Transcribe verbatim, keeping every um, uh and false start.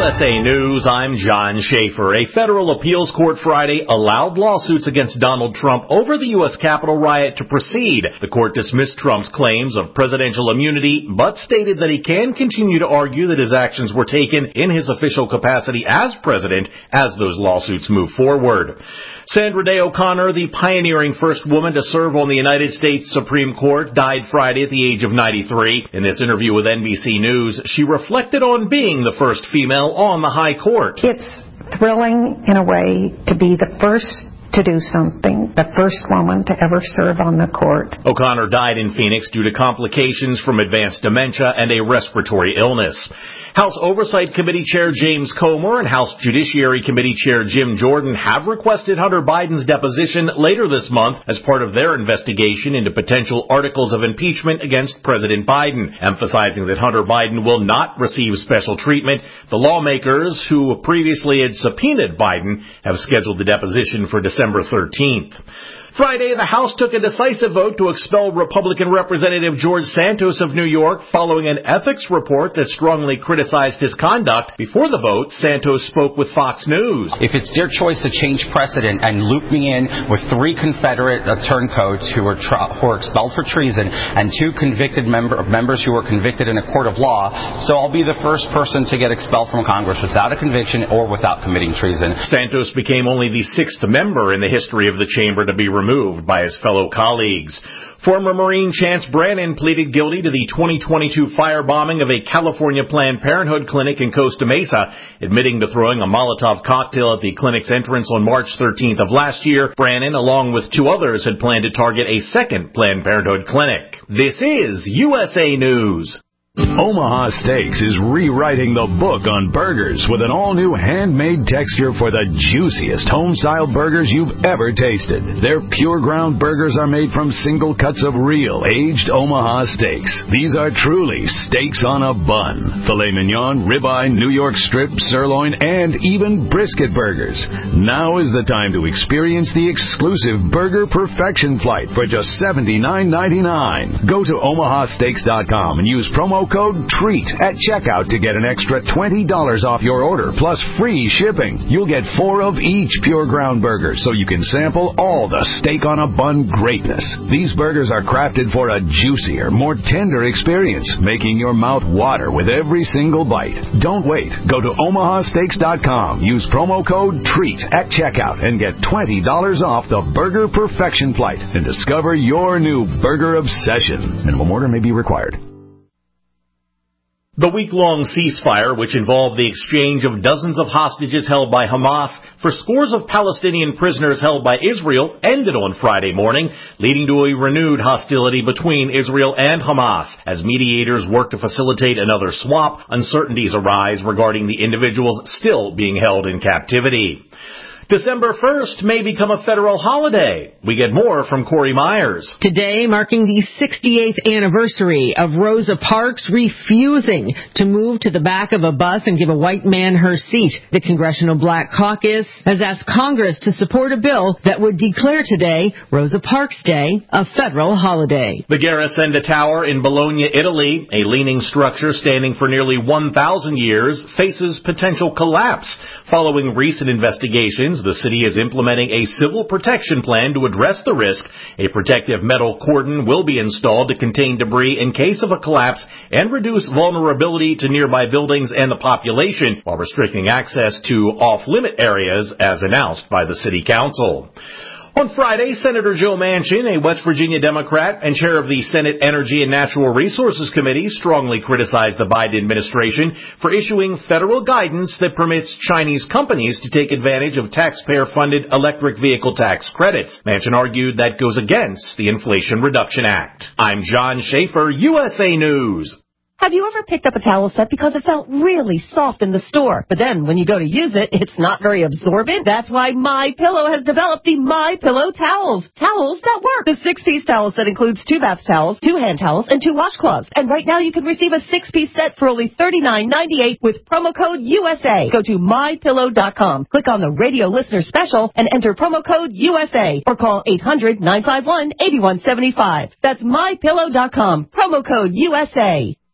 S A News, I'm John Schaefer. A federal appeals court Friday allowed lawsuits against Donald Trump over the U S Capitol riot to proceed. The court dismissed Trump's claims of presidential immunity, but stated that he can continue to argue that his actions were taken in his official capacity as president as those lawsuits move forward. Sandra Day O'Connor, the pioneering first woman to serve on the United States Supreme Court, died Friday at the age of ninety-three. In this interview with N B C News, she reflected on being the first female on the high court. It's thrilling in a way to be the first to do something, the first woman to ever serve on the court. O'Connor died in Phoenix due to complications from advanced dementia and a respiratory illness. House Oversight Committee Chair James Comer and House Judiciary Committee Chair Jim Jordan have requested Hunter Biden's deposition later this month as part of their investigation into potential articles of impeachment against President Biden. Emphasizing that Hunter Biden will not receive special treatment, the lawmakers who previously had subpoenaed Biden have scheduled the deposition for December thirteenth. Friday, the House took a decisive vote to expel Republican Representative George Santos of New York following an ethics report that strongly criticized his conduct. Before the vote, Santos spoke with Fox News. If it's their choice to change precedent and loop me in with three Confederate uh, turncoats who were, tra- who were expelled for treason and two convicted member- members who were convicted in a court of law, so I'll be the first person to get expelled from Congress without a conviction or without committing treason. Santos became only the sixth member in the history of the chamber to be removed. Removed by his fellow colleagues. Former Marine Chance Brannon pleaded guilty to the twenty twenty-two firebombing of a California Planned Parenthood clinic in Costa Mesa, admitting to throwing a Molotov cocktail at the clinic's entrance on March thirteenth of last year. Brannon, along with two others, had planned to target a second Planned Parenthood clinic. This is U S A News. Omaha Steaks is rewriting the book on burgers with an all-new handmade texture for the juiciest home-style burgers you've ever tasted. Their pure ground burgers are made from single cuts of real, aged Omaha steaks. These are truly steaks on a bun. Filet mignon, ribeye, New York strip, sirloin, and even brisket burgers. Now is the time to experience the exclusive Burger Perfection Flight for just seventy-nine ninety-nine. Go to omaha steaks dot com and use promo code TREAT at checkout to get an extra twenty dollars off your order, plus free shipping. You'll get four of each pure ground burger, so you can sample all the steak on a bun greatness. These burgers are crafted for a juicier, more tender experience, making your mouth water with every single bite. Don't wait. Go to omaha steaks dot com, use promo code TREAT at checkout, and get twenty dollars off the Burger Perfection Flight and discover your new burger obsession. Minimum order may be required. The week-long ceasefire, which involved the exchange of dozens of hostages held by Hamas for scores of Palestinian prisoners held by Israel, ended on Friday morning, leading to a renewed hostility between Israel and Hamas. As mediators work to facilitate another swap, uncertainties arise regarding the individuals still being held in captivity. December first may become a federal holiday. We get more from Corey Myers. Today marking the sixty-eighth anniversary of Rosa Parks refusing to move to the back of a bus and give a white man her seat. The Congressional Black Caucus has asked Congress to support a bill that would declare today, Rosa Parks Day, a federal holiday. The Garrisenda Tower in Bologna, Italy, a leaning structure standing for nearly one thousand years, faces potential collapse. Following recent investigations, the city is implementing a civil protection plan to address the risk. A protective metal cordon will be installed to contain debris in case of a collapse and reduce vulnerability to nearby buildings and the population, while restricting access to off-limit areas as announced by the city council. On Friday, Senator Joe Manchin, a West Virginia Democrat and chair of the Senate Energy and Natural Resources Committee, strongly criticized the Biden administration for issuing federal guidance that permits Chinese companies to take advantage of taxpayer-funded electric vehicle tax credits. Manchin argued that goes against the Inflation Reduction Act. I'm John Schaefer, U S A News. Have you ever picked up a towel set because it felt really soft in the store, but then when you go to use it, it's not very absorbent? That's why MyPillow has developed the MyPillow towels. Towels that work. The six-piece towel set includes two bath towels, two hand towels, and two washcloths. And right now you can receive a six-piece set for only thirty-nine ninety-eight with promo code U S A. Go to my pillow dot com, click on the radio listener special, and enter promo code U S A, or call eight hundred nine five one eight one seven five. That's my pillow dot com, promo code U S A.